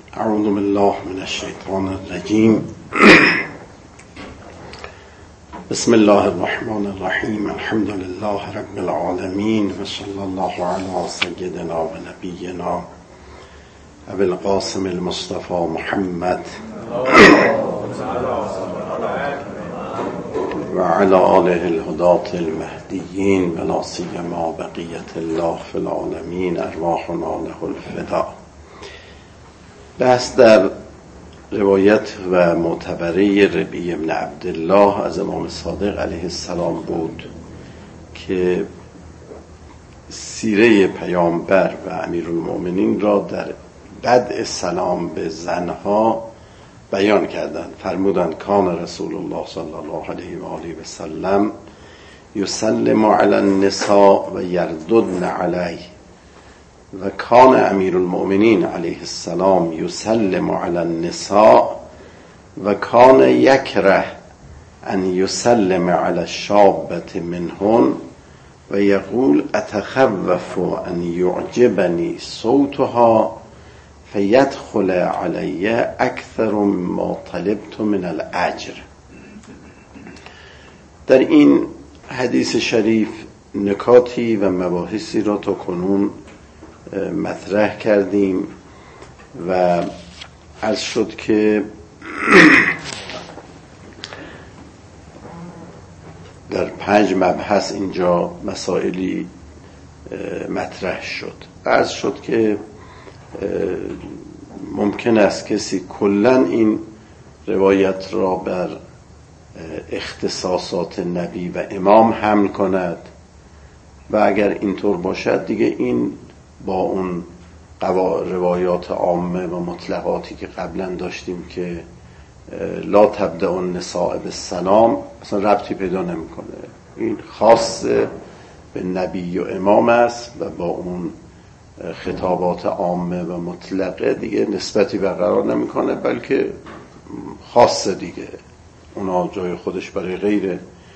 اعوذ بالله من الشیطان الرجیم. بسم الله الرحمن الرحیم. الحمد لله رب العالمین و صلی الله علی سیدنا و نبینا ابی القاسم المصطفى محمد و علی آله الهداة المهدیین و لا سیما بقیة الله فی العالمین ارواحنا له الفداء. بحث در روایت و معتبره ربیع بن عبدالله از امام صادق علیه السلام بود که سیره پیامبر و امیرالمؤمنین را در بدء سلام به زنها بیان کردند. فرمودند کان رسول الله صلی الله علیه و آله و سلم یسلم علی النساء و یرددن علیه و کان امیرالمؤمنین علیه السلام یسلم علی النساء و کان یکره ان یسلم علی الشابة منهن و یقول اتخوف ان یعجبنی صوتها فیدخل علی اکثر مما طلبت من الاجر. در این حدیث شریف نکاتی و مباحثی را تا کنون مطرح کردیم و عرض شد که در 5 مبحث اینجا مسائلی مطرح شد. عرض شد که ممکن است کسی کلاً این روایت را بر اختصاصات نبی و امام حمل کند و اگر اینطور باشد دیگه این با اون روایات عامه و مطلقاتی که قبلا داشتیم که لا تبدأ النساء بالسلام اصلا ربطی پیدا نمیکنه. این خاص به نبی و امام است و با اون خطابات عامه و مطلقه دیگه نسبتی برقرار نمیکنه، بلکه خاصه دیگه، اونا جای خودش برای غیره.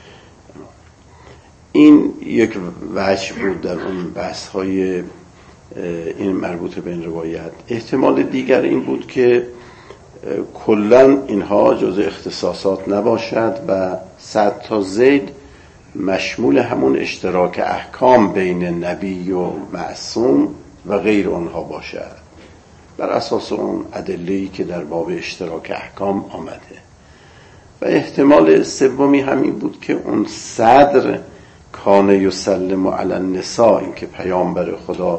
این یک وجه بود در اون بحث های این مربوط به این روایت. احتمال دیگر این بود که کلن اینها جزء اختصاصات نباشد و سعد تا زید مشمول همون اشتراک احکام بین نبی و معصوم و غیر اونها باشد بر اساس اون ادله‌ای که در باب اشتراک احکام آمده. و احتمال سومی همین بود که اون صدر کان یسلم علی النساء، این که پیامبر خدا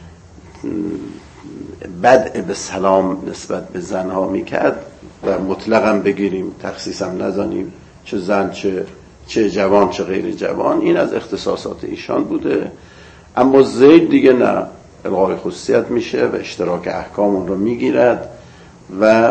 بدء به سلام نسبت به زنها میکرد و مطلقاً بگیریم، تخصیصم نزنیم، چه زن چه جوان چه غیر جوان، این از اختصاصات ایشان بوده. اما زید دیگه نه، الغای خصوصیت میشه و اشتراک احکام اون رو میگیرد و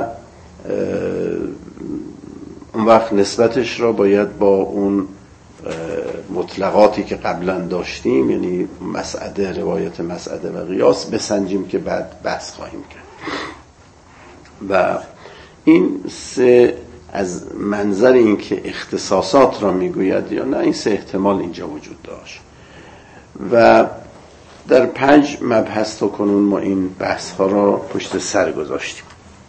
اون وقت نسبتش را باید با اون مطلقاتی که قبلا داشتیم، یعنی مسعده، روایت مسعده و قیاس بسنجیم که بعد بحث خواهیم کرد. و این سه از منظر این که اختصاصات را میگوید یا نه، این سه احتمال اینجا وجود داشت. و در 5 مبحث تا کنون ما این بحث ها را پشت سر گذاشتیم.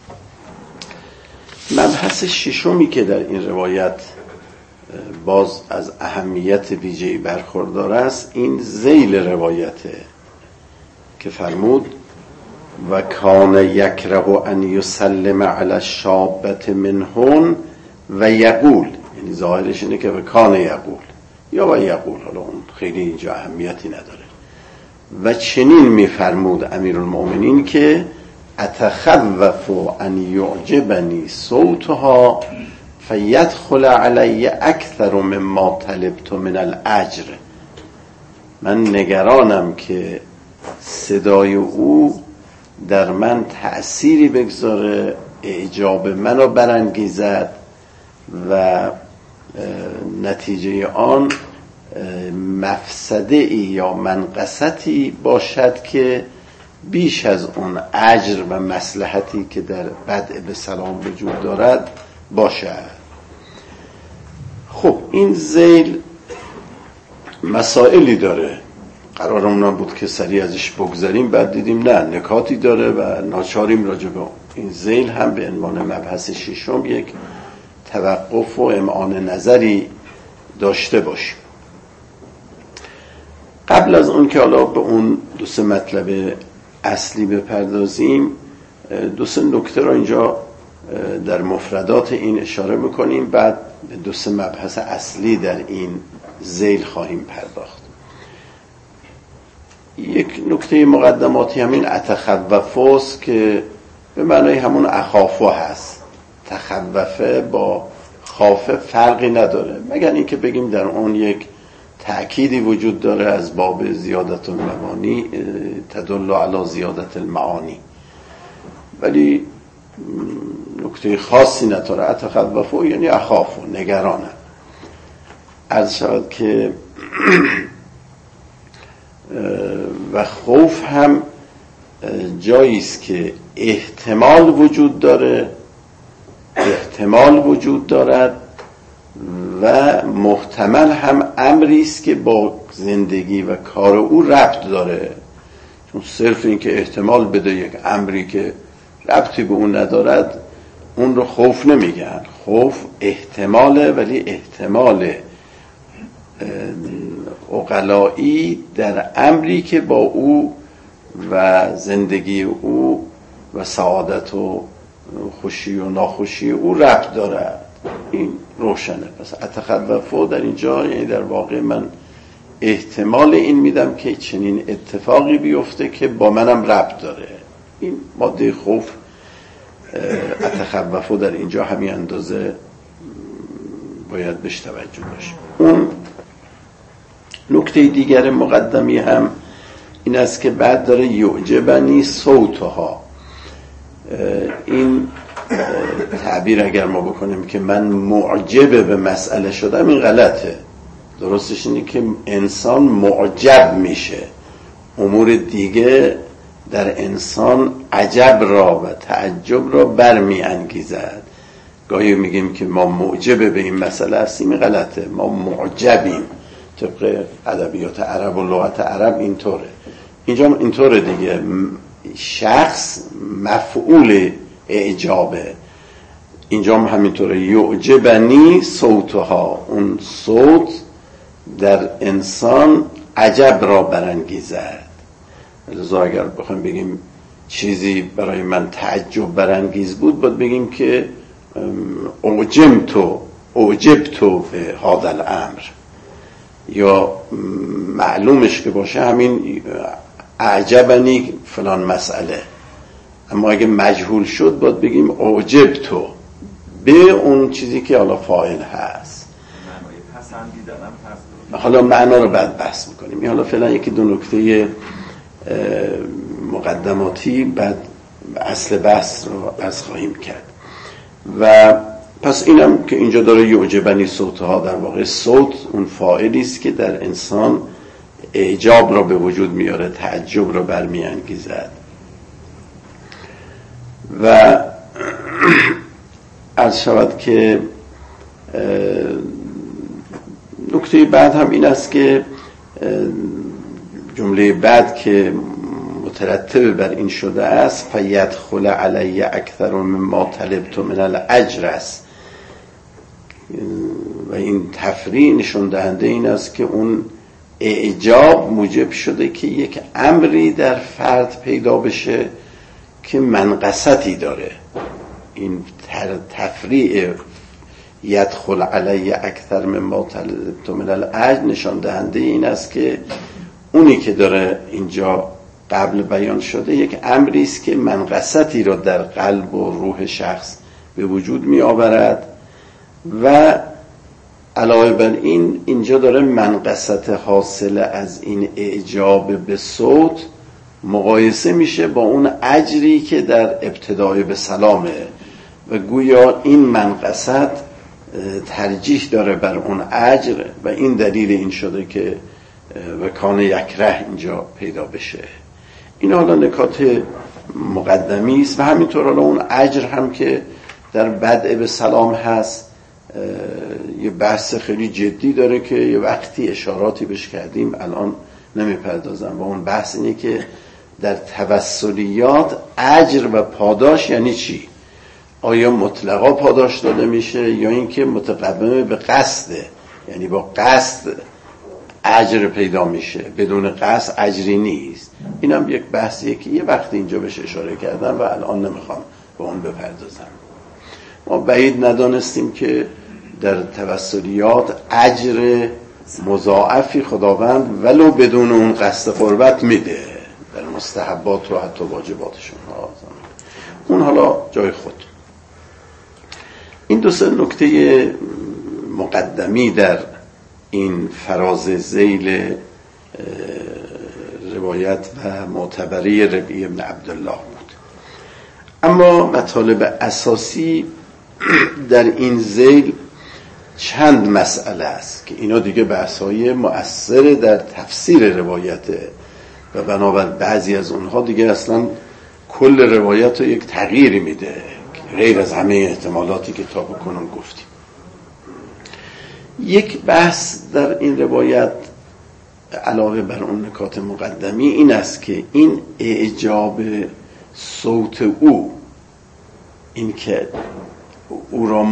مبحث ششمی که در این روایت باز از اهمیت ویژه‌ای برخوردار است، این ذیل روایته که فرمود و کان یکره ان یسلم علی الشابة منهن و یقول، یعنی ظاهرش اینه که و کان یقول یا و یقول، حالا اون خیلی اینجا اهمیتی نداره. و چنین میفرمود امیرالمؤمنین که اتخوف ان یعجبنی صوتها فیدخل علی اکثر مما طلبت من الاجر. من نگرانم که صدای او در من تأثیری بگذاره، اعجاب منو برانگیزد و نتیجه آن مفسده ای یا منقصتی باشد که بیش از اون اجر و مصلحتی که در بدء به سلام وجود دارد باشد. خب این ذیل مسائلی داره قرارمون بود که سریع ازش بگذاریم، بعد دیدیم نه، نکاتی داره و ناچاریم راجع به این ذیل هم به عنوان مبحث ششم یک توقف و امعان نظری داشته باشیم. قبل از اون که حالا به اون دو سه مطلب اصلی بپردازیم، دو سه نکته رو اینجا در مفردات این اشاره میکنیم، بعد به دو سه مبحث اصلی در این ذیل خواهیم پرداخت. یک نکته مقدماتی همین اتخوفه که به معنای همون اخافه هست. تخوفه با خافه فرقی نداره، مگر اینکه بگیم در اون یک تأکیدی وجود داره از باب زیادت المعانی تدل علی زیادت المعانی، ولی نکته خاصی نداره. اتخوفه یعنی اخافه، نگرانم. عرض شود که و خوف هم جاییست که احتمال وجود داره، احتمال وجود دارد و محتمل هم امریست که با زندگی و کار او ربط داره. چون صرف این که احتمال بده یک امری که ربطی به اون ندارد، اون رو خوف نمیگن. خوف احتماله، ولی احتمال عقلایی در امری که با او و زندگی او و سعادت و خوشی و ناخوشی او ربط دارد. این روشنه. پس اتخوفه در اینجا یعنی در واقع من احتمال این میدم که چنین اتفاقی بیفته که با منم ربط داره. این ماده خوف اتخوفه در اینجا همین اندازه باید بهش توجه باشه. اون نکته دیگر مقدمی هم این است که بعد داره یعجبنی صوتها. این تعبیر اگر ما بکنیم که من معجب به مسئله شدم، این غلطه. درستش اینه که انسان معجب میشه، امور دیگه در انسان عجب را و تعجب را برمی انگیزد. گاهی میگیم که ما معجب به این مسئله هستیم، این غلطه. ما معجبیم. طبق ادبیات عرب و لغت عرب اینطوره. اینجا اینطوره دیگه. شخص مفعول اعجابه. اینجا هم همینطوره. یعجبنی صوتها، اون صوت در انسان عجب را برانگیزد. لذا اگر بخوایم بگیم چیزی برای من تعجب برانگیز بود، باید بگیم که اعجبتو به هذا الامر، یا معلومش که باشه همین اعجبنی فلان مسئله. اما اگه مجهول شد باید بگیم اعجبتو به اون چیزی که حالا فاعل هست. حالا معنا رو بعد بحث میکنیم. این حالا فعلا یکی دو نکته مقدماتی، بعد اصل بحث رو از خواهیم کرد. و پس اینم که اینجا داره یعجبنی صوتها، در واقع صوت اون فاعلی است که در انسان اعجاب را به وجود میاره، تعجب را برمیانگیزد. و عرض شود که نکته بعد هم این است که جمله بعد که مترتب بر این شده است، فیدخل علی اکثر مما طلبت من الاجر است. و این تفریع نشون دهنده این است که اون اعجاب موجب شده که یک امری در فرد پیدا بشه که منقصتی داره. این تفریع یدخل علی اکثر مما طلبت من الاجر نشان دهنده این است که اونی که داره اینجا قبل بیان شده یک امری است که منقصتی را در قلب و روح شخص به وجود می آورد و علاوه بر این اینجا داره منقصت حاصل از این اعجاب به صوت مقایسه میشه با اون اجری که در ابتدای به سلامه و گویا این منقصت ترجیح داره بر اون اجر و این دلیل این شده که و کان یکره اینجا پیدا بشه. این حالا نکات مقدمی است و همینطور حالا اون اجر هم که در بدء به سلام هست یه بحث خیلی جدی داره که یه وقتی اشاراتی بهش کردیم، الان نمیپردازم. و اون بحث اینه که در توسلیات اجر و پاداش یعنی چی؟ آیا مطلقا پاداش داده میشه یا اینکه متقدمه به قصده، یعنی با قصد اجر پیدا میشه، بدون قصد اجری نیست. اینم یک بحثیه که یه وقتی اینجا بهش اشاره کردم و الان نمیخوام به اون بپردازم. ما بعید ندانستیم که در توسلیات اجر مضاعفی خداوند ولو بدون اون قصد قربت میده در مستحبات و حتی واجباتشون. اون حالا جای خود. این 2-3 نکته مقدمی در این فراز ذیل روایت و معتبری ربیع بن عبدالله بود. اما مطالب اساسی در این ذیل چند مسئله است که اینا دیگه بحث‌های مؤثر در تفسیر روایته و بنابر بعضی از اونها دیگه اصلا کل روایت رو یک تغییری میده غیر از همه احتمالاتی که تا بکنم گفتیم. یک بحث در این روایت علاوه بر اون نکات مقدمی این است که این اعجاب صوت او، این که او را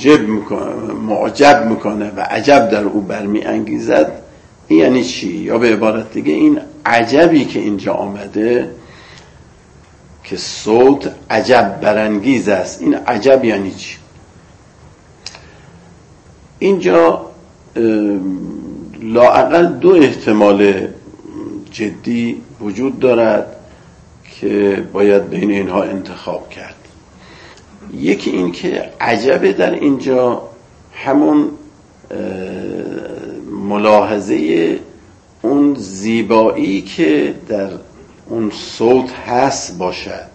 معجب میکنه و عجب در او برمی انگیزد، این یعنی چی؟ یا به عبارت دیگه این عجبی که اینجا آمده که صوت عجب برانگیز است، این عجب یعنی چی؟ اینجا لااقل 2 احتمال جدی وجود دارد که باید بین اینها انتخاب کرد. یکی این که عجب در اینجا همون ملاحظه اون زیبایی که در اون صوت هست باشد.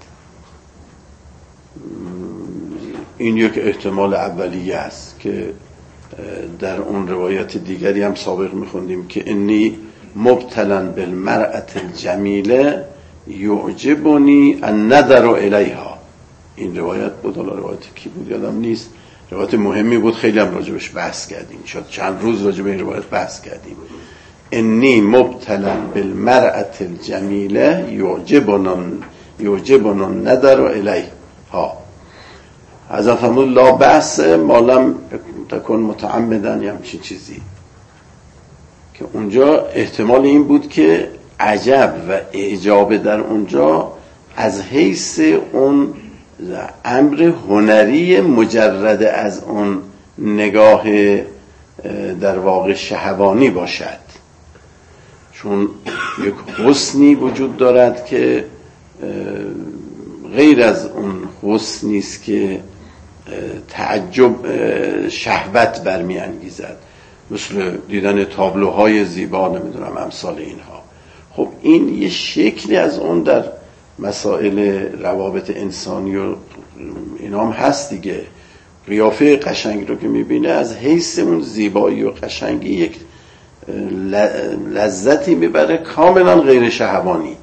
این یک احتمال اولیه است که در اون روایت دیگری هم سابق میخوندیم که انی مبتلا بالمرأة الجمیله یعجبنی النظر الیها. این روایت بود، حالا روایت کی بود یادم نیست، روایت مهمی بود، خیلی هم راجبش بحث کردیم، شاید چند روز راجب این روایت بحث کردیم. انی مبتلا بالمرأة الجمیله یعجبنی النظر الیها. حضرت فرمود لا بأس ما لم تکن متعمدا یا همچین چیزی، که اونجا احتمال این بود که عجب و اعجاب در اونجا از حیث اون امر هنری مجرد از اون نگاه در واقع شهوانی باشد، چون یک حسنی وجود دارد که غیر از اون حسنی است که تعجب شهوت برمی انگیزد، مثل دیدن تابلوهای زیبا، نمیدونم امثال اینها. خب این یه شکلی از اون در مسائل روابط انسانی و اینا هم هست دیگه. قیافه قشنگ رو که میبینه از حیث اون زیبایی و قشنگی یک لذتی میبره کاملا غیر شهوانی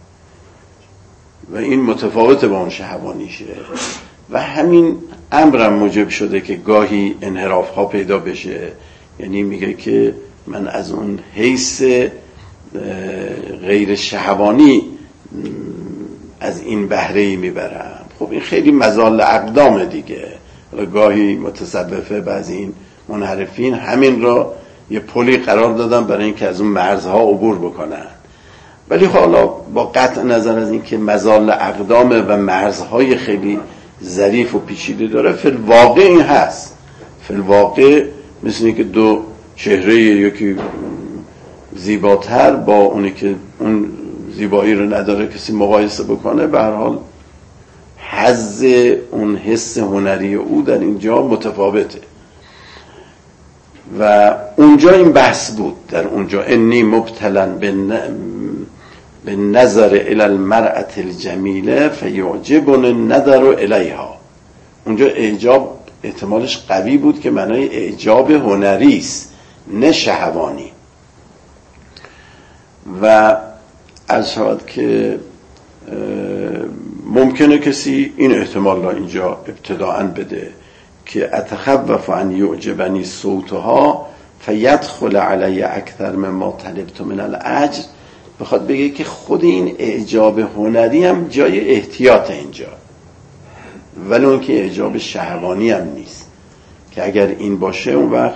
و این متفاوت با اون شهوانیشه و همین امرم موجب شده که گاهی انحراف ها پیدا بشه. یعنی میگه که من از اون حیث غیر شهوانی از این بهره‌ای میبرم. خب این خیلی مزال اقدام دیگه. گاهی متصوفه بعضی این منحرفین همین را یه پلی قرار دادن برای اینکه از اون مرزها عبور بکنن، ولی حالا با قطع نظر از این که مزال اقدام و مرزهای خیلی ظریف و پیچیده داره، فی الواقع این هست. فی الواقع مثل اینکه 2 چهره، یکی زیباتر با اونی که اون زیبایی رو نداره کسی مقایسه بکنه، به هر حال حظ اون حس هنری او در اینجا متفاوته و اونجا این بحث بود. در اونجا انی مبتلا به نظر الی المرأة الجمیله فیعجبنی النظر الیها. اونجا اعجاب احتمالش قوی بود که معنای اعجاب هنری است نه شهوانی. و از شاید که ممکنه کسی این احتمال را اینجا ابتداءً بده که اتخوف ان یعجبنی صوتها فیدخل علی اکثر مما طلبت من الاجر بخواد بگه که خود این اعجاب هنری هم جای احتیاط اینجا، ولی اون که اعجاب شهوانی هم نیست، که اگر این باشه اون وقت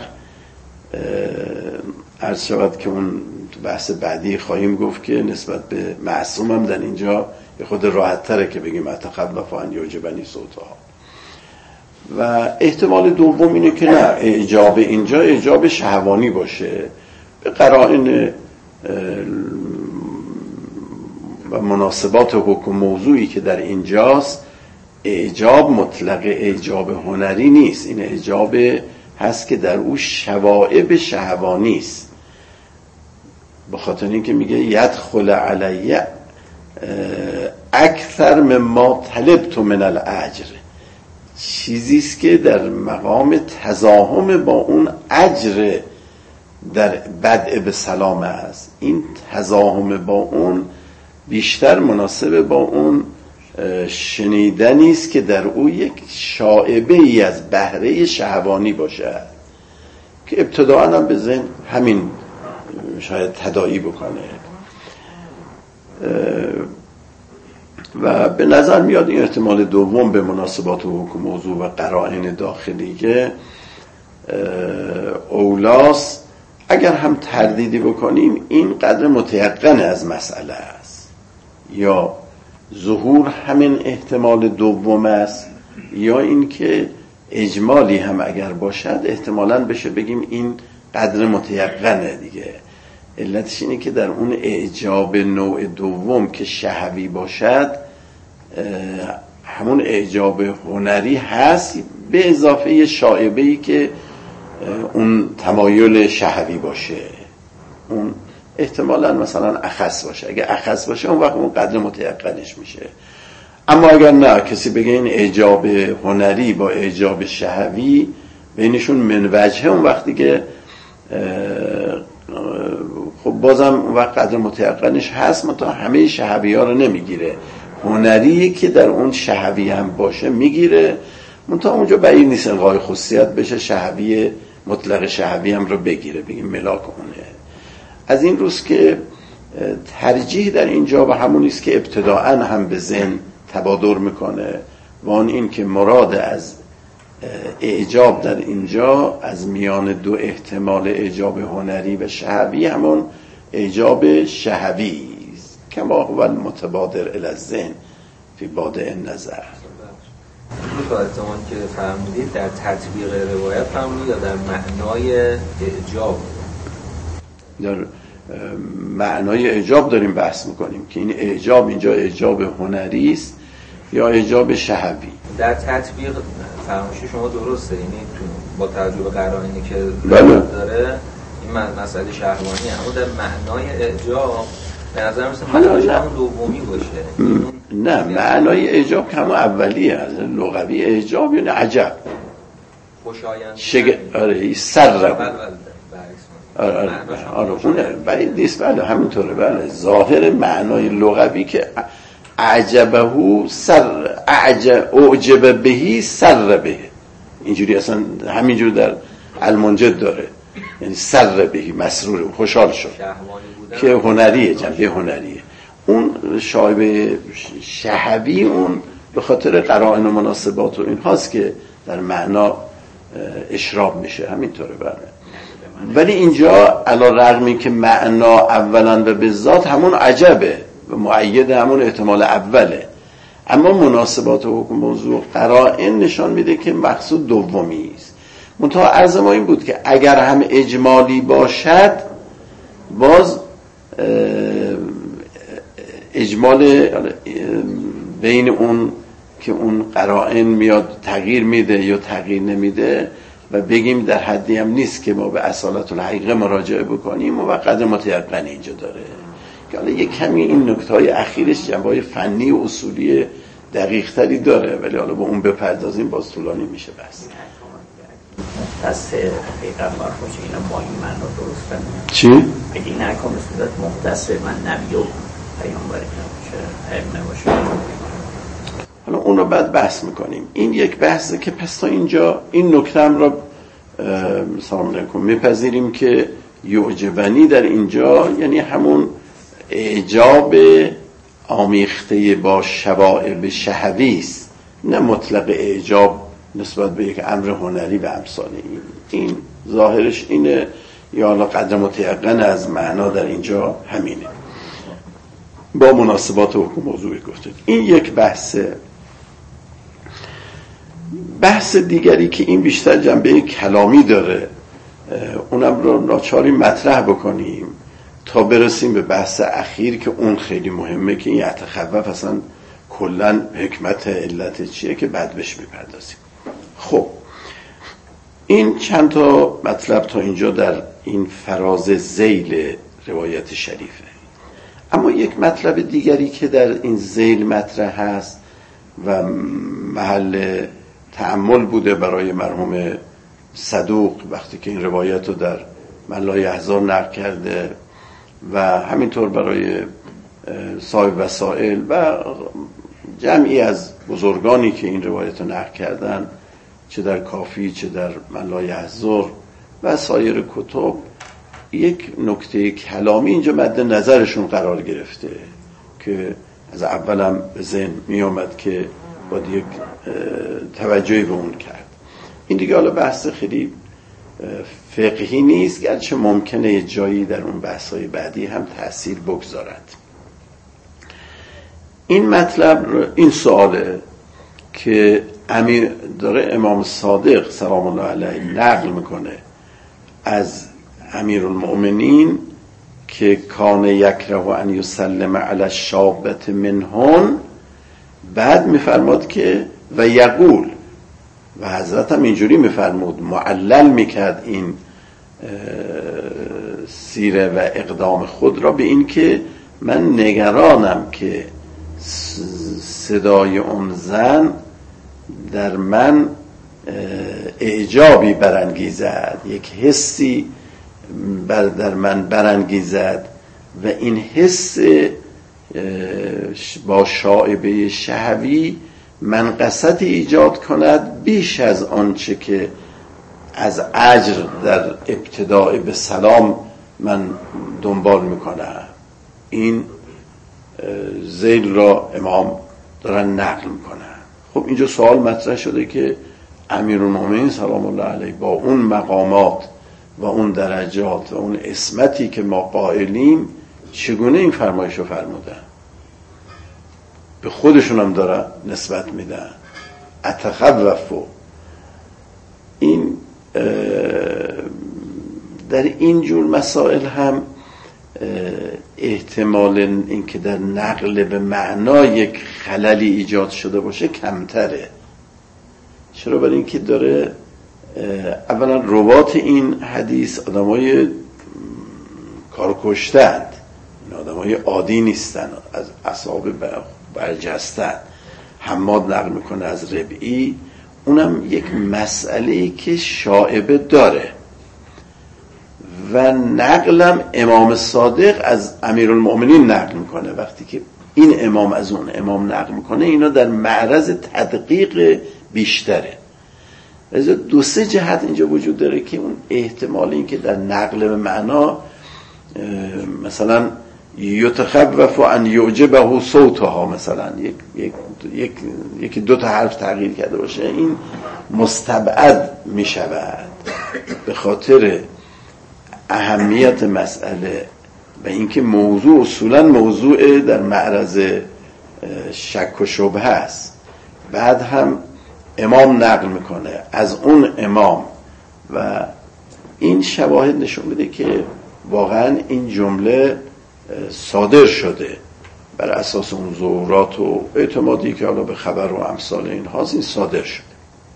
عرض شود که اون بحث بعدی خواهیم گفت که نسبت به معصوم هم در اینجا به خود راحت تره که بگیم اتخلف ان یعجبنی صوتها. و احتمال دوم اینه که نه، اعجاب اینجا اعجاب شهوانی باشه به قرائن و مناسبات حکم موضوعی که در اینجاست. اعجاب مطلق اعجاب هنری نیست، این اعجاب هست که در او شوائب شهوانی است، به خاطر اینکه میگه یدخل علی اکثر مما طلبت من الاجر، چیزی است که در مقام تزاحم با اون اجر در بدء به سلامه است. این تزاحم با اون بیشتر مناسب با اون شنیدنی است که در او یک شائبه ای از بهره شهوانی باشد که ابتداء هم به ذهن همین شاید تداعی بکنه. و به نظر میاد این احتمال دوم به مناسبات و حکم موضوع و قرائن داخلیه اولاس. اگر هم تردیدی بکنیم این قدر متیقن از مسئله است، یا ظهور همین احتمال دوم است، یا اینکه اجمالی هم اگر باشد احتمالاً بشه بگیم این قدر متیقنه دیگه. علتش اینه که در اون اعجاب نوع دوم که شهوی باشد همون اعجاب هنری هست، به اضافه شائبه‌ای که اون تمایل شهوی باشه، اون احتمالاً مثلا اخص باشه. اگه اخص باشه اون وقت اون قدر متیقنش میشه. اما اگر نه، کسی بگه این اعجاب هنری با اعجاب شهوی بینشون من وجهه، اون وقتی که خب بازم اون وقت قدر متیقنش هست، منتها همه شهوی ها رو نمیگیره. هنری که در اون شهوی هم باشه میگیره، منتها اونجا بعید نیست الغای خصوصیت بشه شهوی مطلق شهوی هم رو بگیره، بگیم ملاک اونه. از این روز که ترجیح در اینجا و همون است که ابتداءً هم به ذهن تبادر میکنه، و آن این که مراد از اعجاب در اینجا از میان دو احتمال اعجاب هنری و شهوی همون اعجاب شهوی است، کما هو المتبادر الی الذهن فی بادئ النظر. میخواد زمان که فرمودید در تطبیق روایت فرمودید یا در معنای اعجاب؟ در معنای اعجاب داریم بحث میکنیم که این اعجاب اینجا اعجاب هنری است یا اعجاب شهوی. در تطبیق فرمایش شما درسته، یعنی با توجه به قرائنی که داره این مسئله شهوانی، اما در معنای اعجاب به نظر مثل همون دومی باشه. نه، معنای اعجاب که همون اولیه، از لغوی اعجاب یعنی عجب، آره سر آره اونه بله نیست، بله همینطوره، بله ظاهر معنای لغوی که اعجبه سر اعجب بهی سر به، اینجوری اصلا همینجور در المنجد داره، یعنی سر بهی مسرور، خوشحال شد، که هنریه، جنبه هنریه. اون شایبه شهوی اون به خاطر قرائن و مناسبات و این هاست که در معنا اشراب میشه، همینطوره بله. ولی اینجا علی رغمی که معنا اولا و به ذات همون عجبه و مؤید همون احتمال اوله، اما مناسبات و حکم موضوع قرائن نشان میده که مقصود دومی است. منتها عرض ما این بود که اگر هم اجمالی باشد باز اجمال بین اون که اون قرائن میاد تغییر میده یا تغییر نمیده و بگیم در حدی هم نیست که ما به اصالت الحقیقه مراجعه بکنیم و قدر متیقن اینجا داره که حالا یک کمی این نکته‌های اخیرش جنبه‌های فنی و اصولی دقیق تری داره، ولی حالا با اون بپردازیم باز طولانی میشه بس. مختص حقیقت باشه اینا با این معنا درست کنیم. چی؟ اگه نکنه صورت مختص من نبی و پیامبری نباشه، علم نباشه. حالا اون رو بعد بحث میکنیم. این یک بحثه که پس تا اینجا این نکته هم را سلام علیکم میپذیریم که یعجبنی در اینجا یعنی همون اعجاب آمیخته با شوائب شهوی است، نه مطلق اعجاب نسبت به یک امر هنری و امثال این ظاهرش اینه، یا حالا قدر متیقن از معنا در اینجا همینه با مناسبات حکم موضوعی گفته. این یک بحث دیگری که این بیشتر جنبه کلامی داره، اونم رو ناچاری مطرح بکنیم تا برسیم به بحث اخیر که اون خیلی مهمه که این یتخوف اصلا کلن حکمت علت چیه که بعد بهش میپردازیم. خب این چند تا مطلب تا اینجا در این فراز ذیل روایت شریفه. اما یک مطلب دیگری که در این ذیل مطرح هست و محل تأمل بوده برای مرحوم صدوق وقتی که این روایت رو در من لا یحزن نقل کرده و همینطور برای صاحب وسائل و جمعی از بزرگانی که این روایت رو نقل کردن، چه در کافی چه در من لا یحزن و سایر کتب، یک نکته کلامی اینجا مد نظرشون قرار گرفته که از اولم به ذهن می آمد که باید یک توجهی به اون کرد. این دیگه حالا بحث خیلی فقهی نیست، گرچه ممکنه یه جایی در اون بحث‌های بعدی هم تأثیر بگذارد. این مطلب، این سواله که داره امام صادق سلام الله علیه نقل میکنه از امیرالمؤمنین که کان یکره ان یسلم علی الشابة منهن، بعد میفرماد که و یقول، و حضرت هم اینجوری میفرمود، معلل میکرد این سیره و اقدام خود را به این که من نگرانم که صدای اون زن در من اعجابی برانگیزد، یک حسی در من برانگیزد و این حس با شائبه شهوی منقصتی ایجاد کند بیش از آنچه که از اجر در ابتداء به سلام من دنبال میکنم. این ذیل را امام دارن نقل میکنن. خب اینجا سوال مطرح شده که امیرالمومنین سلام الله علیه با اون مقامات و اون درجات و اون عصمتی که ما قائلیم چگونه این فرمایش رو فرمودن؟ به خودشون هم دارن نسبت میدن. اتخوفو، این در این جور مسائل هم احتمال این که در نقل به معنا یک خللی ایجاد شده باشه کمتره. چرا؟ برای این که داره اولا روات این حدیث آدمای کارکشتند، آدمای عادی نیستن، از اصحاب برجستن. حماد نقل میکنه از ربعی، اونم یک مسئله‌ای که شائبه داره و نقلم امام صادق از امیرالمؤمنین نقل میکنه. وقتی که این امام از اون امام نقل میکنه، اینا در معرض تدقیق بیشتره. از دو سه جهت اینجا وجود داره که اون احتمال این که در نقل به معنا مثلا یتخوف ان یعجبه صوتها، مثلا یکی دو تا حرف تغییر کرده باشه، این مستبعد می شود به خاطر اهمیت مسئله و اینکه موضوع اصولا موضوع در معرض شک و شبهه است. بعد هم امام نقل میکنه از اون امام و این شواهد نشون میده که واقعا این جمله صادر شده بر اساس اون ظهورات و اعتمادی که حالا به خبر و امثال این هاست، این صادر شده.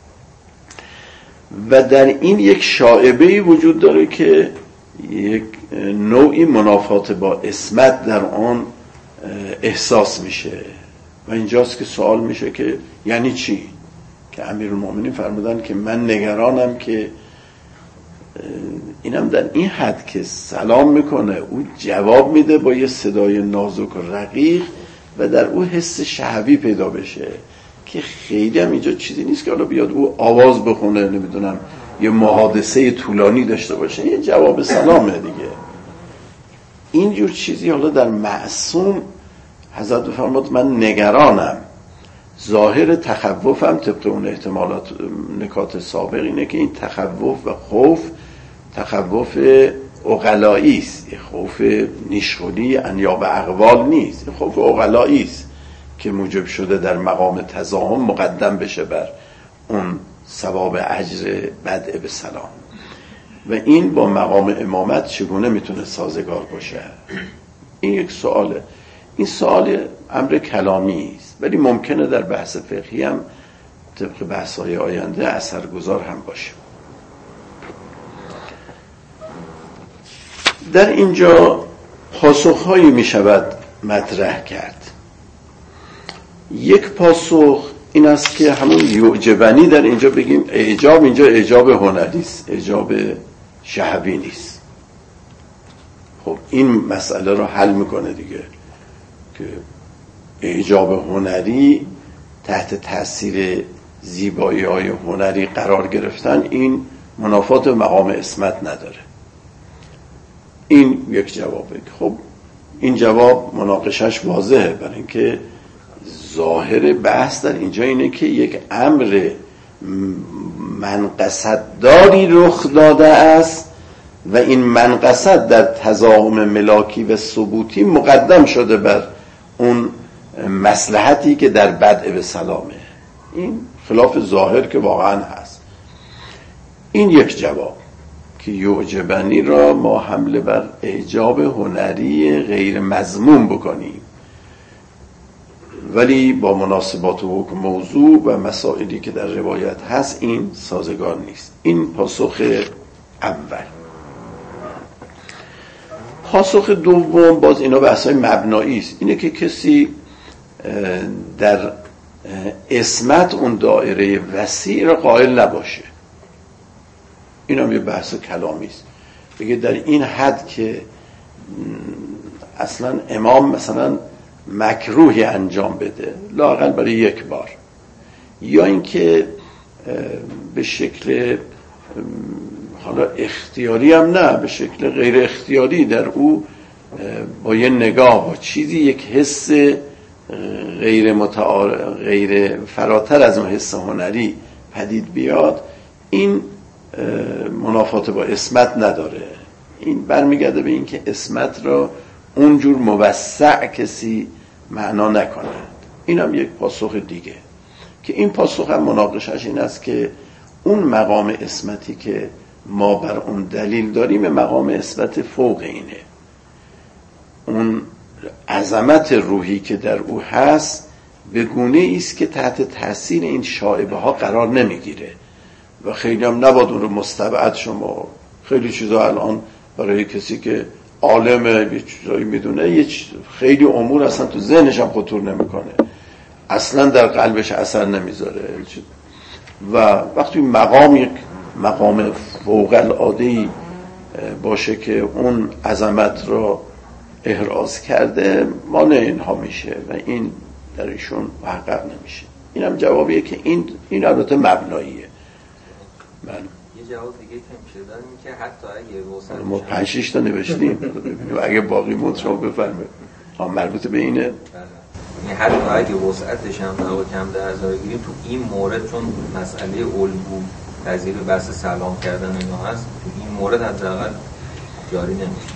و در این یک شائبه‌ای وجود داره که یک نوعی منافات با عصمت در آن احساس میشه و اینجاست که سوال میشه که یعنی چی؟ که امیرالمؤمنین فرمودن که من نگرانم که اینم در این حد که سلام میکنه، او جواب میده با یه صدای نازک و رقیق و در او حس شهوی پیدا بشه که خیلی هم اینجا چیزی نیست که حالا بیاد او آواز بخونه، نمیدونم یه محادثه طولانی داشته باشه، یه جواب سلامه دیگه. اینجور چیزی حالا در معصوم حضرت بفرماد من نگرانم. ظاهر تخوفم طبق اون احتمالات نکات سابق اینه که این تخوف و خوف تخوف عقلایی است، خوف نیشخولی انیاب اقوال نیست، خوف عقلایی است که موجب شده در مقام تزاحم مقدم بشه بر اون ثواب اجر بدء به سلام. و این با مقام امامت چگونه میتونه سازگار باشه؟ این یک سواله. این سوال امر کلامی است، ولی ممکنه در بحث فقهی هم طبق بحث‌های آینده اثرگذار هم باشه. در اینجا پاسخ‌هایی میشود مطرح کرد. یک پاسخ این است که همون یعجبنی در اینجا بگیم اعجاب، اینجا اعجاب هنری است، اعجاب شهوی نیست. خب این مسئله رو حل میکنه دیگه که اعجاب هنری تحت تاثیر زیبایی‌های هنری قرار گرفتن این منافات مقام عصمت نداره. این یک جوابه. خب این جواب مناقشش واضحه، برای اینکه ظاهر بحث در اینجا اینه که یک امر منقصد داری رخ داده است و این منقصد در تزاحم ملاکی و ثبوتی مقدم شده بر اون مصلحتی که در بدء به سلامه. این خلاف ظاهر که واقعا هست. این یک جواب که یعجبنی را ما حمله بر اعجاب هنری غیر مذموم بکنیم، ولی با مناسبات و حکم موضوع و مسائلی که در روایت هست این سازگار نیست. این پاسخ اول. پاسخ دوم باز اینا بحث‌های مبنایی است. اینه که کسی در عصمت اون دایره وسیع را قائل نباشه. این هم یه بحث کلامی است. بگه در این حد که اصلا امام مثلا مکروهی انجام بده لااقل برای یک بار، یا اینکه به شکل حالا اختیاری هم نه، به شکل غیر اختیاری در او با یه نگاه با چیزی یک حس غیر فراتر از اون حس هنری پدید بیاد، این منافات با عصمت نداره. این برمیگرده به این که عصمت را اونجور موسع کسی معنا نکند. این هم یک پاسخ دیگه که این پاسخ هم مناقشش این است که اون مقام عصمتی که ما بر اون دلیل داریم مقام عصمت فوق اینه. اون عظمت روحی که در او هست به گونه است که تحت تاثیر این شائبه ها قرار نمیگیره و خیلی هم نباید اون رو مستبعد شما. خیلی چیزا الان برای کسی که عالم یه چیزایی میدونه خیلی امور اصلا تو ذهنش هم خطور نمیکنه، اصلا در قلبش اثر نمیذاره. و وقتی مقام فوق العاده‌ای باشه که اون عظمت رو احراز کرده مانع اینها میشه و این در ایشون محقق نمیشه. این هم جوابیه که این البته مبناییه. یه جواب دیگه که میشه دادن این که حتی اگه ما 5-6 تا نوشتیم اگه باقی موند شما بفرمایید. مربوط به اینه. یعنی حتی اگه وسعتش هم نبا کم در نظر بگیریم تو این مورد چون مسئله الگو پذیر بحث سلام کردن اینا هست، تو این مورد حداقل جاری نمیشه.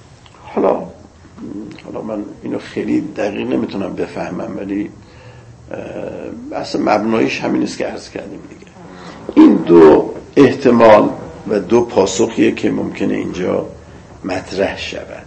حالا من اینو خیلی دقیق نمیتونم بفهمم، ولی بحث مبناییش همین است که عرض کردیم دیگه. این دو احتمال و دو پاسخیه که ممکنه اینجا مطرح شود.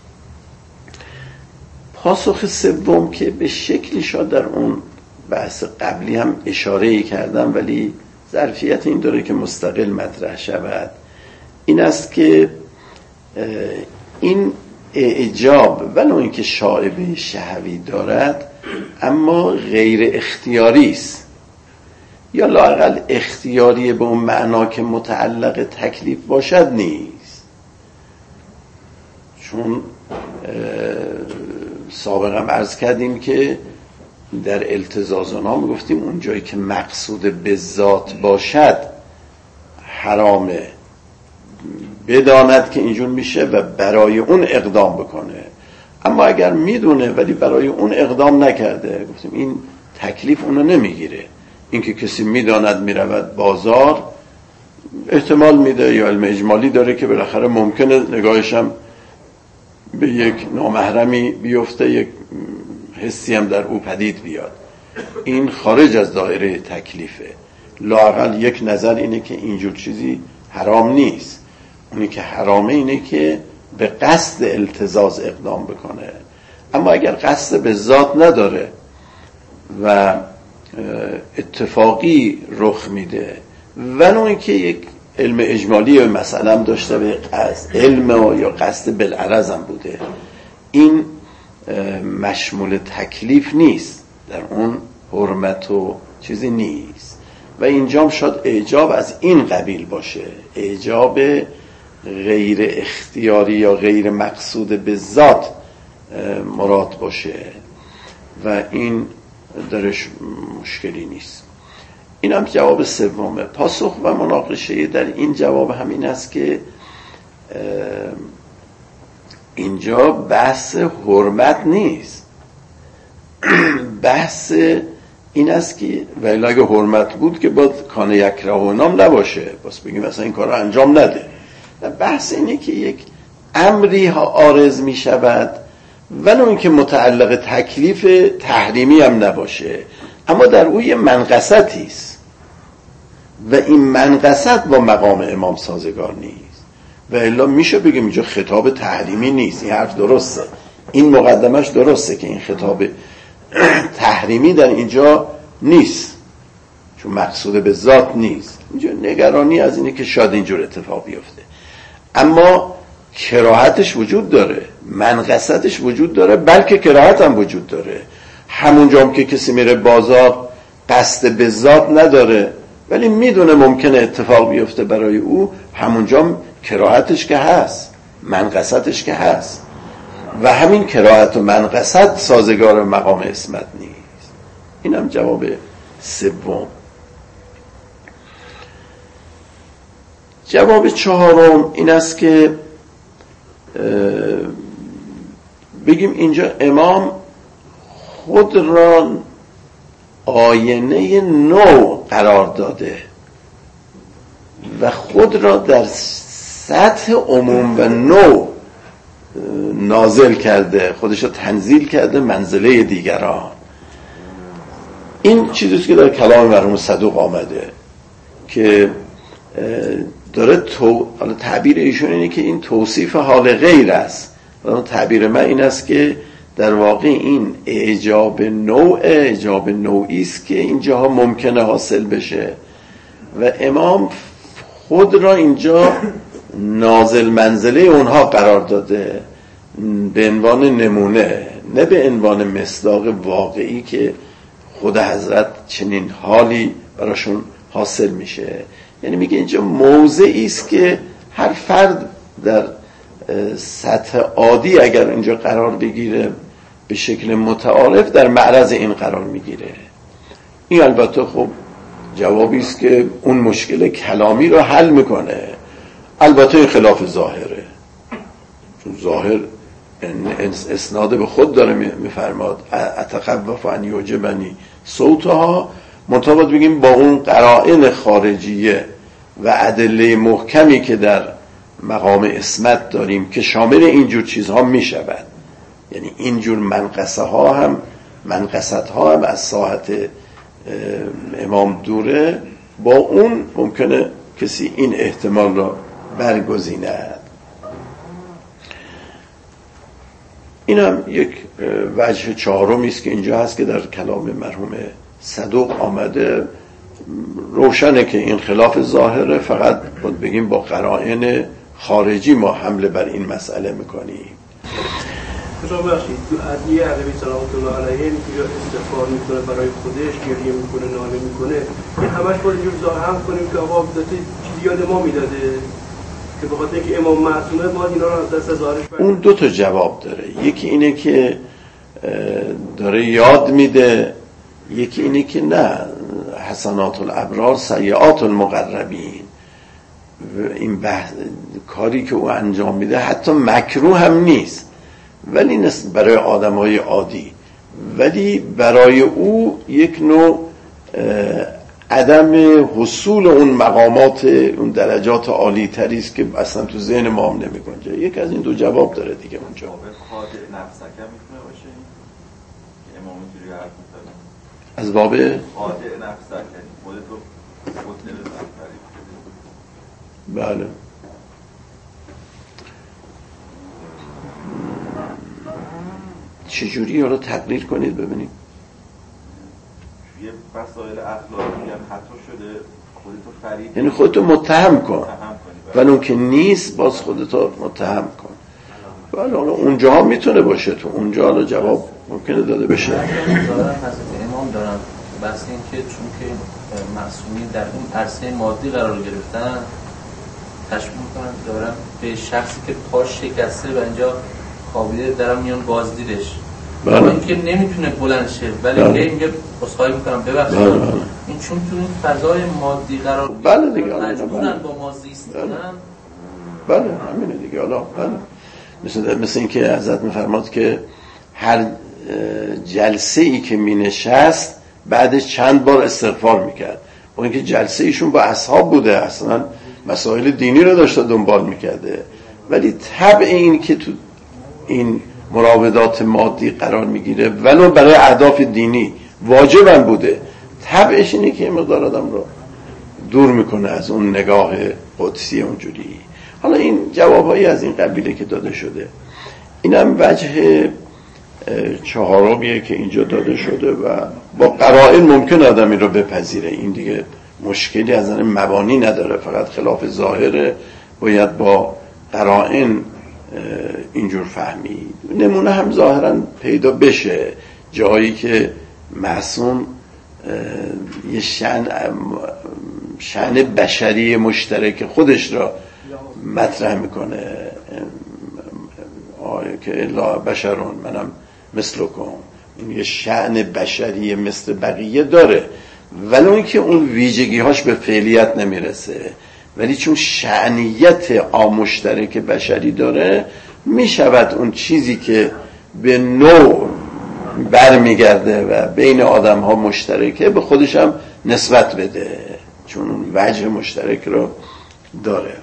پاسخ سوم که به شکلی شاید در اون بحث قبلی هم اشاره‌ای کردم ولی ظرفیت این داره که مستقل مطرح شود، این است که این اعجاب ولو اینکه شائبه شهوی دارد اما غیر اختیاری است، یا لااقل اختیاری به اون معنا که متعلق تکلیف باشد نیست. چون سابقا عرض کردیم که در التزازنا میگفتیم اون جایی که مقصود به ذات باشد حرامه، بداند که اینجور میشه و برای اون اقدام بکنه. اما اگر میدونه ولی برای اون اقدام نکرده، گفتیم این تکلیف اونو نمیگیره. اینکه کسی میداند میرود بازار احتمال میده یا علم اجمالی داره که بالاخره ممکنه نگاهشم به یک نامحرمی بیفته، یک حسی هم در او پدید بیاد. این خارج از دایره تکلیفه. لااقل یک نظر اینه که اینجور چیزی حرام نیست. اونی که حرامه اینه که به قصد التزاز اقدام بکنه. اما اگر قصد به ذات نداره و اتفاقی رخ میده ولو اینکه یک علم اجمالی مثلا داشته به قصد علم یا قصد بالعرض هم بوده، این مشمول تکلیف نیست، در اون حرمت و چیزی نیست. و اینجا شاید اعجاب از این قبیل باشه، اعجاب غیر اختیاری یا غیر مقصود به ذات مراد باشه و این درش مشکلی نیست. این هم جواب سومه. پاسخ و مناقشه در این جواب همین است که اینجا بحث حرمت نیست. بحث این است که ولی اگه حرمت بود که باید کان یکره و نام نباشه، بس بگیم مثلا این کار رو انجام نده. بحث اینه که یک امری عارض می شود ولو اینکه متعلق تکلیف تحریمی هم نباشه، اما در او یه منقصتی است و این منقصت با مقام امام سازگار نیست و الا میشه بگیم اینجا خطاب تحریمی نیست. این حرف درسته، این مقدمش درسته که این خطاب تحریمی در اینجا نیست چون مقصود به ذات نیست. اینجا نگرانی از اینه که شاید اینجور اتفاق بیفته، اما کراهتش وجود داره، منقصتش وجود داره، بلکه کراهت هم وجود داره. همونجا هم که کسی میره بازار قصد به ذات نداره ولی میدونه ممکنه اتفاق بیفته برای او، همونجا هم کراهتش که هست، منقصتش که هست و همین کراهت و منقصت سازگار مقام عصمت نیست. این هم جواب سوم. جواب چهارم این است که بگیم اینجا امام خود را آینه نو قرار داده و خود را در سطح عموم و نو نازل کرده، خودش را تنزیل کرده منزله دیگران. این چیزیست که در کلام مرحوم صدوق آمده که داره حالا تعبیر ایشون اینه که این توصیف حال غیر است. تعبیر من این است که در واقع این اعجاب نوعی است که اینجاها ممکنه حاصل بشه و امام خود را اینجا نازل منزله اونها قرار داده به عنوان نمونه، نه به عنوان مصداق واقعی که خود حضرت چنین حالی براشون حاصل میشه. یعنی میگه اینجا موضعی است که هر فرد در سطح عادی اگر اینجا قرار بگیره به شکل متعارف در معرض این قرار میگیره. این البته خب جوابی است که اون مشکل کلامی رو حل میکنه. البته این خلاف ظاهره، چون ظاهر اسناد به خود داره میفرماد اتقوف ان یعجبنی صوتها، منتها باید بگیم با اون قرائن خارجیه و ادله محکمی که در مقام عصمت داریم که شامل اینجور چیزها میشود. یعنی اینجور منقصت ها هم از ساحت امام دوره، با اون ممکنه کسی این احتمال را برگزیند. این هم یک وجه چهارمی است که اینجا هست که در کلام مرحوم صدوق آمده. روشنه که این خلاف ظاهره، فقط باید بگیم با قرائن خارجی ما حمله بر این مسئله میکنیم. شما بخشید تو عدلیه عربی سلامت الله علیه یا استغفار میکنه برای خودش، گریه میکنه، ناله میکنه، این همش باید اینجور ظاهر کنیم که آقا چیزی یاد ما میداده که به خاطر اینکه امام معصومه باید اینا رو از دست ظاهرش برد. اون دو تا جواب داره، یکی اینه که داره یاد میده، یکی اینه که نه، حسنات الابرار سیئات المقربین. این کاری که او انجام میده حتی مکروه هم نیست، ولی برای آدم‌های عادی، ولی برای او یک نوع عدم حصول اون مقامات، اون درجات عالی تری است که اصلا تو ذهن ما هم نمی‌گنجه. یک از این دو جواب داره دیگه اونجا. خاطر نفسک هم میتونه باشه که امام اینجوری حرف می‌زنه. از باب خاطر نفسک خودتو خود نمی‌زنی. بله. چجوری رو تقریر کنید ببینید. یه مسائل اخلاقی هم خطا شده، خودتو فرید، یعنی خودتو متهم کن، ولی اون که نیست باز خودتو متهم کن. بله اونجا میتونه باشه، تو اونجا جواب ممکنه داده بشه. دارم حضرت امام دارم بس این که چون که معصومی در اون عرصه مادی قرار گرفتن، تشبیه میکنن دارم به شخصی که پاش شکسته و اینجا خوابیده دارم میان بازدیدش، بله. این که نمیتونه بلند شه ولی بله. میگه عذرخواهی میکنم ببخشید، بله. این چون تو این فضای مادی قرار بله دیگه، مجبورن با ما زیستن. بله همینه دیگه. حالا بله مثل این که حضرت میفرماد که هر جلسه ای که مینشست بعدش چند بار استغفار میکرد، با اینکه جلسه ایشون با اصحاب بوده، اصلا مسائل دینی رو داشته دنبال میکرده، ولی طبع این که تو این مراودات مادی قرار میگیره ولو برای اهداف دینی واجبم بوده، طبعش اینه که مقدار آدم رو دور میکنه از اون نگاه قدسی اونجوری. حالا این جوابهایی از این قبیله که داده شده، اینم وجه چهارمیه که اینجا داده شده و با قرائن ممکن آدم این رو بپذیره. این دیگه مشکلی از این مبانی نداره، فقط خلاف ظاهره، باید با قرائن اینجور فهمید. نمونه هم ظاهرا پیدا بشه جایی که معصوم یه شأن بشری مشترک خودش را مطرح میکنه، که الا بشرون منم مثلکم، این یه شأن بشری مثل بقیه داره، ولی اون که اون ویژگی‌هاش به فعلیت نمیرسه، ولی چون شأنیت مشترک بشری داره میشود اون چیزی که به نوع برمیگرده و بین آدم ها مشترکه به خودش هم نسبت بده، چون اون وجه مشترک رو داره.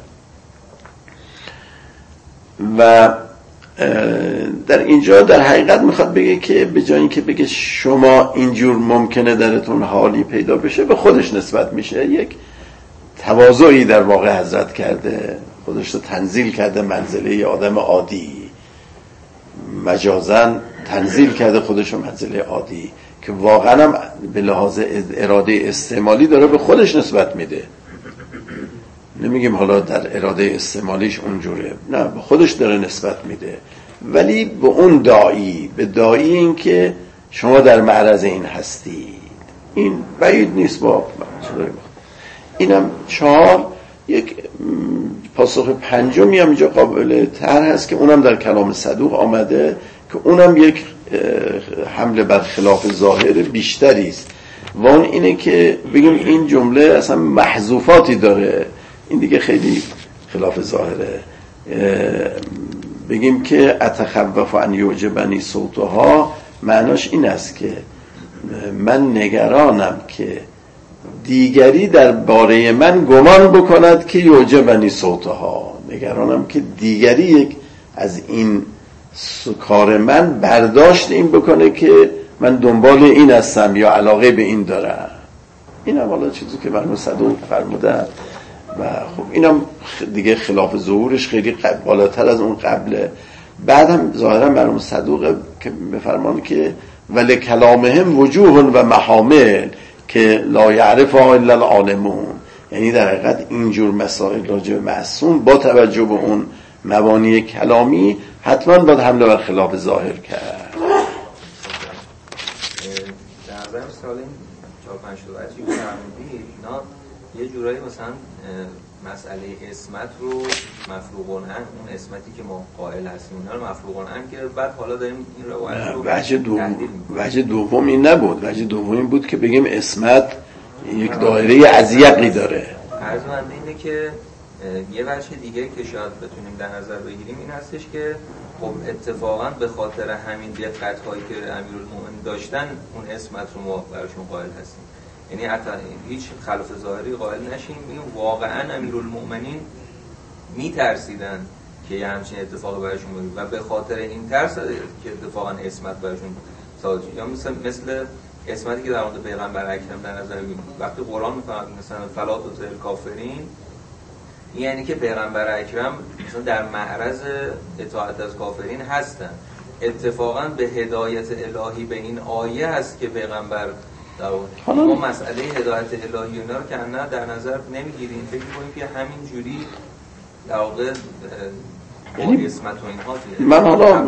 و در اینجا در حقیقت میخواد بگه که به جای اینکه بگه شما اینجور ممکنه درتون حالی پیدا بشه، به خودش نسبت میشه. یک تواضعی در واقع حضرت کرده، خودش رو تنزیل کرده منزله آدم عادی، مجازاً تنزیل کرده خودش رو منزله عادی، که واقعا هم به لحاظ اراده استعمالی داره به خودش نسبت میده. نمیگیم حالا در اراده استعمالیش اونجوره، نه، به خودش داره نسبت میده، ولی به اون داعی، به داعی این که شما در معرض این هستید. این بعید نیست. با اینم 4. یک پاسخ پنجمی هم اینجا قابل طرح هست که اونم در کلام صدوق آمده، که اونم یک حمله بر خلاف ظاهر بیشتری است، و اون اینه که بگیم این جمله اصلا محذوفاتی داره، این دیگه خیلی خلاف ظاهره. بگیم که اتخوف ان یعجبنی صوتها، معناش این است که من نگرانم که دیگری در باره من گمان بکند که یعجبنی صوتها، نگرانم که دیگری یک از این کار من برداشت این بکنه که من دنبال این هستم یا علاقه به این دارم. این هم حالا چیزی که مرحوم صدوق فرمودن، و خب اینم دیگه خلاف ظهورش خیلی بالاتر از اون قبله. بعد هم ظاهرا مرحوم صدوق که بفرمان که ولی کلامهم وجوه و محامل که لا یعرفها الا العالمون، یعنی در حقیقت اینجور مسائل راجع به معصوم با توجه به اون مبانی کلامی حتما باید حمله بر خلاف ظاهر کرد. در نظر سال این 4-5 تا بچه‌ای که فرمودید اینا یه جورایی مثلا مسئله اسمت رو مفروغ عنه، اون اسمتی که ما قائل هستیم اونا رو مفروغ عنه کرد، بعد حالا داریم این روایت رو وجه دوم این نبود. وجه دوم این بود که بگیم اسمت یک دایره ازیقی داره. عرض من اینه که یه وجه دیگه که شاید بتونیم در نظر بگیریم این هستش که خب اتفاقا به خاطر همین دقت‌هایی که امیرالمومنین داشتن اون اسمت رو ما براشون قائل هستیم. یعنی حتی هیچ خلاف ظاهری قائل نشیم، واقعا امیرالمومنین میترسیدن که یه همچین اتفاق براشون بیفته و به خاطر این ترس که اتفاقا اسمت براشون صادر شد. یا مثل اسمتی که در مورد پیغمبر اکرم در نظر میگیریم وقتی قرآن میفهمد مثلا فلا تطع الکافرین، یعنی که پیغمبر اکرم مثلا در معرض اطاعت از کافرین هستن. اتفاقا به هدایت الهی به این آیه هست که پیغمبر ما مسئله هدایت الهی اینا رو که نه در نظر نمیگیریم، فکر می‌کنیم که همین جوری در واقع با اسمت و اینها. من حالا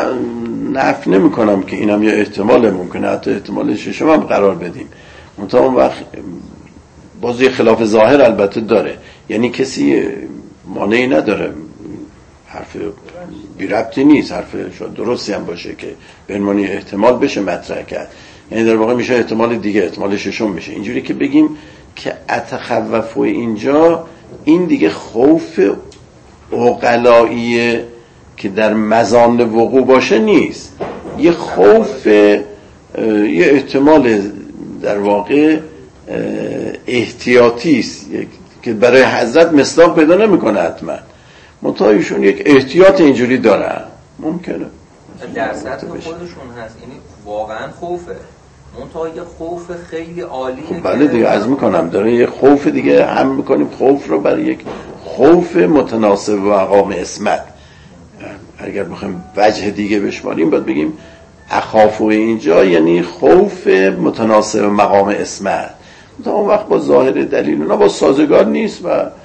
نفی نمی‌کنم که اینم یه احتمال ممکنه، حتی احتمال ششم هم قرار بدیم. منتها اون وقت باز یه خلاف ظاهر البته داره، یعنی کسی مانعی نداره، حرف بی ربطی نیست، حرف شاید درستی هم باشه که به عنوان احتمال بشه مطرح کرد، یعنی در واقع میشه احتمال دیگه، احتمال ششم بشه. اینجوری که بگیم که اتخوفو اینجا این دیگه خوف عقلاییه که در مزان وقوع باشه نیست، یه خوف، یه احتمال در واقع احتیاطی است که برای حضرت مصداق پیدا نمیکنه حتما، منتها ایشون یک احتیاط اینجوری دارن، ممکنه در سطح خودشون هست، یعنی واقعا خوفه، منتها یه خوف خیلی عالیه. بله دیگه عرض میکنم داره یه خوف دیگه هم میکنیم، خوف رو برای یک خوف متناسب با مقام اسمت. اگر بخوایم وجه دیگه بشماریم باید بگیم اخافو اینجا یعنی خوف متناسب مقام اسمت. تا اون وقت با ظاهر دلیل اونا با سازگار نیست و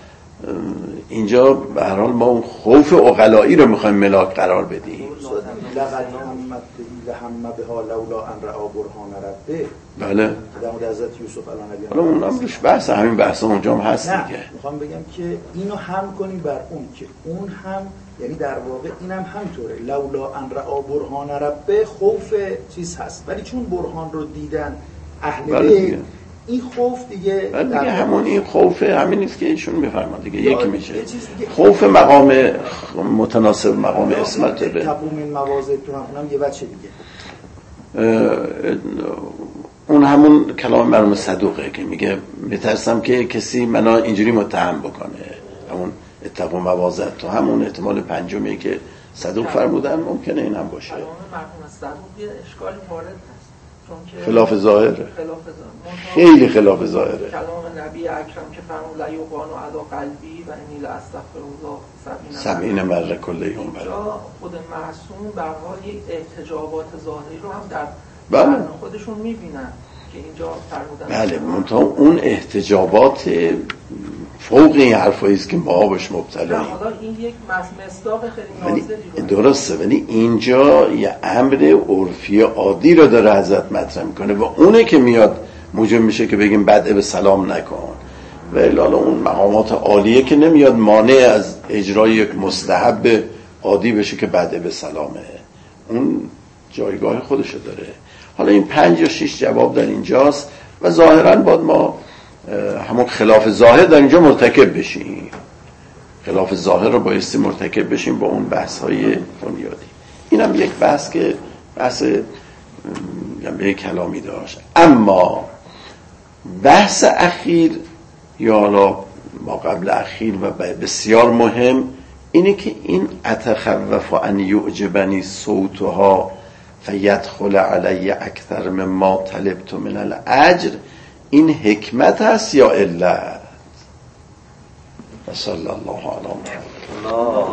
اینجا به هر حال ما اون خوف عقلایی رو میخوایم ملاک قرار بدیم. لقد همت لهم بها لولا ان رأى برهان ربه. بله. در مورد حضرت یوسف علیه حالا اونم روش بحث، همین بحث اونجا هم هست دیگه. میخوام بگم که اینو هم کنیم بر اون که اون هم، یعنی در واقع اینم همطوره، لولا ان رأى برهان ربه خوف چیز هست، ولی چون برهان رو دیدن اهل بیت این خوف دیگه همون این خوف همین نیست که ایشون میفرماد دیگه یکی میشه خوف مقام متناسب مقام اسمت به تقوم این مواضع تو هم یه بچه دیگه اون همون کلام مرحوم صدوقه که میگه میترسم که کسی منو اینجوری متهم بکنه، همون اتقوا مواضع تو همون احتمال پنجمی که صدوق فرمودن ممکنه این هم باشه. کلام مرحوم صدوق یه اشکالی وارد هست خلاف ظاهره، خیلی خلاف ظاهره. کلام نبی اکرم که فرمود لا یقان علی قلبی و انی لا استغفر الله 70 مرة کل یوم. خود معصوم به حال یک احتجابات ظاهری رو هم در بله خودشون میبینن که اینجا فرمودن. بله منتها اون احتجابات فوق این حرفایی است که ما باش مبتلاییم. حالا این یک مصداق خیلی نازلی درسته، ولی اینجا یه امر عرفی عادی رو داره حضرت مطرح میکنه و اونه که میاد موجب میشه که بگیم بدء به سلام نکن، و الا اون مقامات عالیه که نمیاد مانع از اجرای یک مستحب عادی بشه که بدء به سلامه، اون جایگاه خودشو داره. حالا این 5 یا 6 جواب در اینجاست و ظاهرا باید ما همون خلاف ظاهر در اینجا مرتکب بشیم، خلاف ظاهر رو بایستی مرتکب بشیم با اون بحث های بنیادی. اینم یک بحث که بحث به کلامی داشت. اما بحث اخیر یا حالا ما قبل اخیر و بسیار مهم اینه که این اتخوف ان یعجبنی صوتها فیدخل علی اکثر مما طلبت من الاجر، این حکمت هست یا علت؟ صلی الله علیه و سلم.